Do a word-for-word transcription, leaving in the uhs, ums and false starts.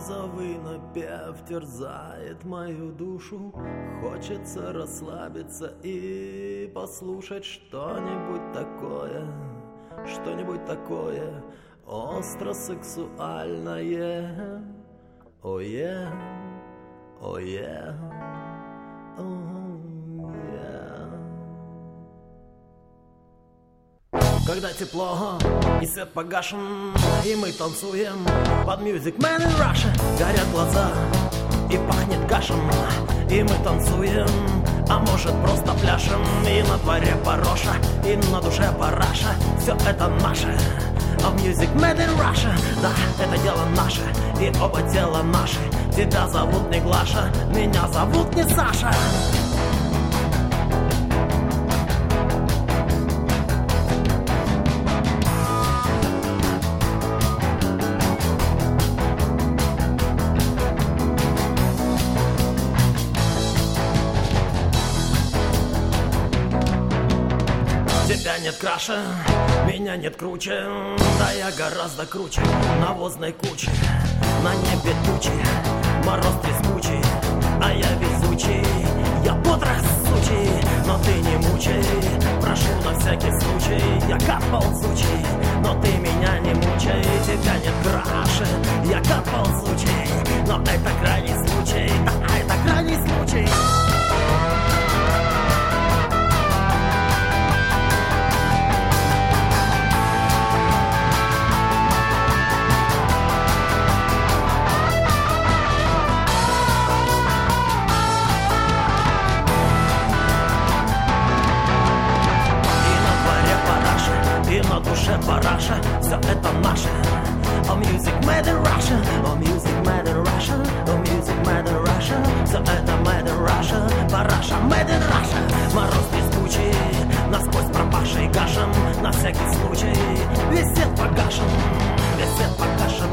Розовый напев терзает мою душу. Хочется расслабиться и послушать что-нибудь такое, что-нибудь такое остро-сексуальное. Oh yeah, oh yeah, oh yeah. Когда тепло и свет погашен, и мы танцуем под Music Man in Russia. Горят глаза и пахнет кашем, и мы танцуем, а может просто пляшем. И на дворе Пороша, и на душе параша. Все это наше, а Music Made in Russia. Да, это дело наше, и оба тела наши. Тебя зовут не Глаша, меня зовут не Саша. Тебя нет краше, меня нет круче. Да я гораздо круче навозной кучи. На небе тучи, мороз трескучий, а я везучий, я бодросучий. Но ты не мучай, прошу на всякий случай. Я как ползучий, но ты меня не мучай. Тебя нет краше, я как ползучий, но это крайний случай, да, это крайний случай. И на душе параша, все это наше. Oh, Music Made in Russia, oh, Music Made in Russia, oh, Music Made in Russia. Все это Made in Russia, параша Made in Russia. Мороз трескучий, насквозь пропавший гашем. На всякий случай, весь свет погашен, весь свет погашен.